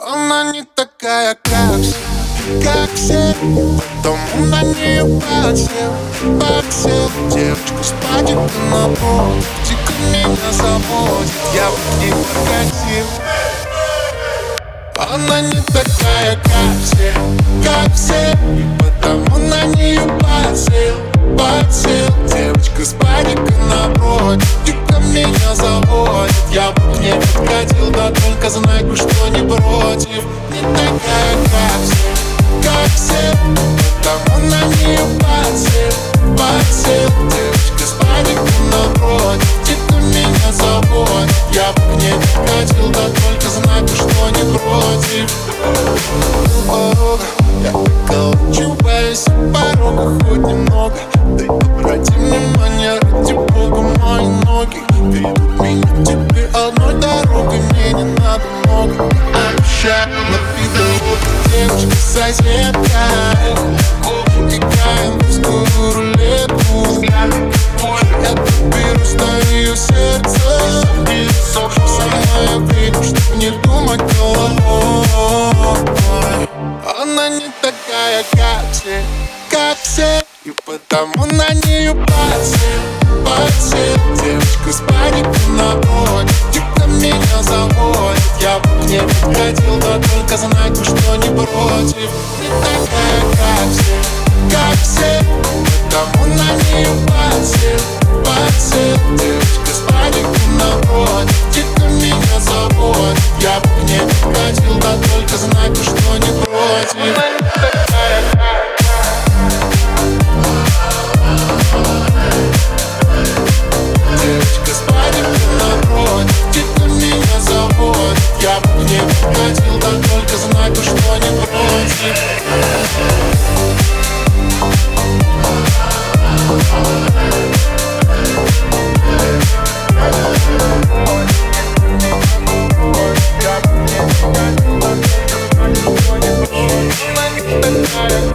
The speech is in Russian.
Она не такая, как все, потому на нее подсел девочка с падиком на пол. Дико меня заводит, я бы к ней подкатил. Она не такая, как все, потому на нее подсел девочка с падиком напротив. Дико меня заводит, я бы к ней подкатил, да только знай, что не против. Не такая, как все, потому на нее подсел девочка с падиком напротив. Дико меня заводит, я бы к ней подкатил, да только знай, что не против. Я околачиваюсь порога хоть немного. Ты обрати внимание, ради бога, мои ноги ведут меня к тебе одной дорогой. Мне не надо много, обещаю, на виду девочка соседка. Играем в русскую рулетку. Я доберусь до ее сердца. Со мной я приду, чтоб не думать головой. Она не такая, как все, и потому на нее подсел девочка с падиком напротив. Дико меня заводит, я бы к ней подходил, да только знать, что не против. Не такая, как все, потому на нее подсел девочка с падиком напротив. Дико меня заводит, я бы к ней подходил, да только знать, что не против. Девочка с падиком напротив, дико меня заводит, я бы к ней подходил, да только знать, что не против. Yeah.